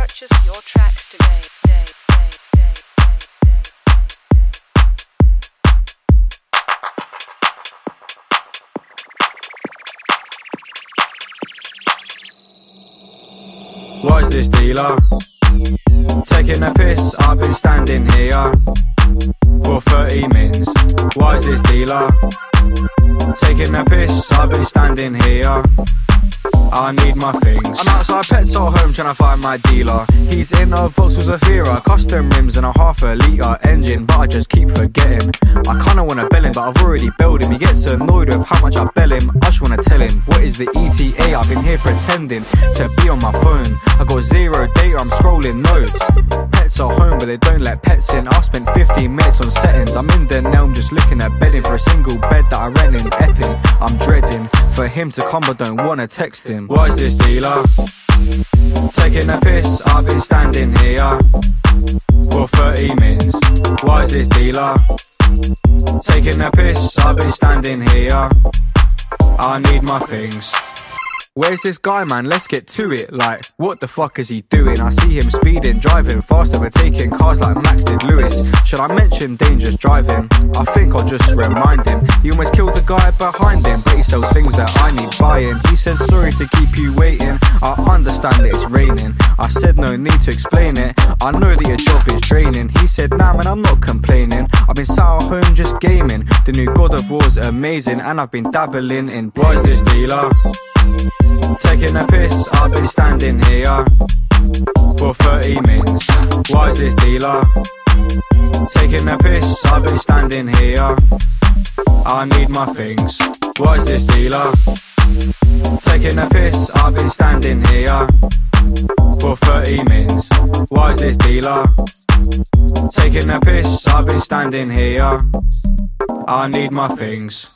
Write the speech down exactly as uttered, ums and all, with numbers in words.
Purchase your tracks today. Day, day, day, day, day. What is this, dealer? Taking a piss, I've been standing here for thirty mins. Why is this, dealer? Taking a piss, I've been standing here. I need my things. I'm outside Petrol Home trying to find my dealer. He's in a Vauxhall Zafira, custom rims and a half a litre engine, but I just keep forgetting. I kinda wanna bell him, but I've already belled him. He gets annoyed with how much I bell him. I just wanna tell him, what is the E T A? I've been here pretending to be on my phone. I got zero data, I'm scrolling notes. Pets are home, but they don't let pets in. I've spent fifteen minutes on settings. I'm in the Nelm just looking at bedding for a single bed that I rent in Epping. I'm dreading for him to come, but don't wanna text him. What is this, dealer? Taking a piss, I've been standing here for thirty mins. Why is this, dealer? Taking a piss, I've been standing here. I need my things. Where's this guy, man? Let's get to it. Like, what the fuck is he doing? I see him speeding, driving fast, overtaking cars like Max did Lewis. Should I mention dangerous driving? I think I'll just remind him. He almost killed the guy behind him, but he sells things that I need buying. He said sorry to keep you waiting. I understand that it's raining. I said no need to explain it. I know that your job is draining. He said nah man, I'm not complaining. I've been sat at home just gaming. The new God of War's amazing, and I've been dabbling in. Why is this, dealer? Taking a piss, I've been standing here for thirty mins. Why is this, dealer? Taking a piss, I've been standing here. I need my things. Why is this, dealer? Taking a piss, I've been standing here for thirty mins. Why is this, dealer? Taking a piss, I've been standing here. I need my things.